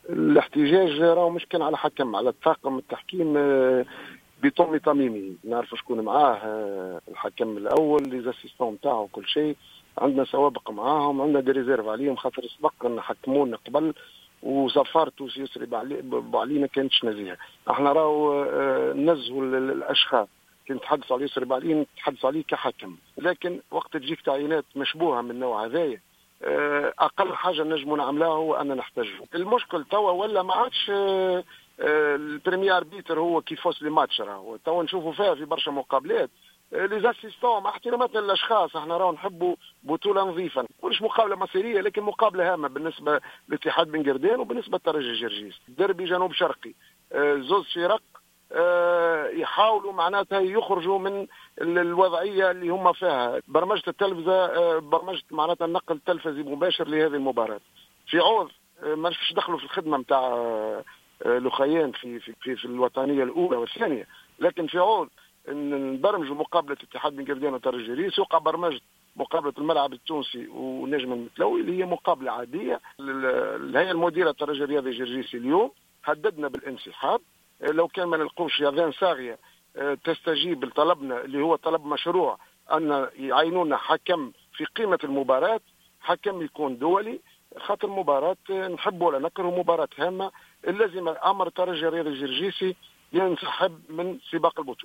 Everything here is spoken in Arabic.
الاحتجاج راهو مش كان على حكم، على الطاقم التحكيم بطمي طميمي. نعرف شكون معاه، الحكم الاول، لي زاسيستون نتاعو وكل شيء، عندنا سوابق معاهم، عندنا دي ريزيرف عليهم خاطر سبق ان حكمونا قبل وصفار توسي يسري بعلي ما كانتش نزيهه. احنا راهو نزهوا الاشخاص كي نتحدثوا على يسري بعلي نتحدثوا عليه كحكم، لكن وقت تجيك تعيينات مشبوهه من النوع هذايا اقل حاجه نجموا نعملها هو ان نحتجوا. المشكل توا ولا ما عادش البريمير اربيتر هو كيفوس لي ماتش، راهو توا نشوفوا فيها في برشا مقابلات لي زاسيستون مع احتراماتنا للاشخاص. احنا راهو نحبوا بطوله نظيفه، مش مقابله مصيريه لكن مقابله هامه بالنسبه للاتحاد بن قردان وبالنسبه للترجي جرجيس. دربي جنوب شرقي، زوز فرق يحاولوا معناتها يخرجوا من الوضعيه اللي هم فيها. برمجه التلفزه برمجه معناتها النقل التلفزي مباشر لهذه المباراه. في عوض ما نشوفش دخلوا في الخدمه نتاع لخيان في الوطنيه الاولى والثانيه، لكن في عوض ان نبرمجوا مقابله الاتحاد بن قردان وترجي جرجيس، وقع برمجه مقابله الملعب التونسي ونجم المتلوي اللي هي مقابله عاديه. الهيئه المديره الترجي الرياضي جرجيسي اليوم هددنا بالانسحاب لو كان ما نلقوش يدان صاغيه تستجيب لطلبنا اللي هو طلب مشروع ان يعينونا حكم في قيمه المباراه، حكم يكون دولي، خاطر مباراه نحب ولا نكره مباراه هامه. اللازم امر الترجي الرياضي الجرجيسي ينسحب من سباق البطوله.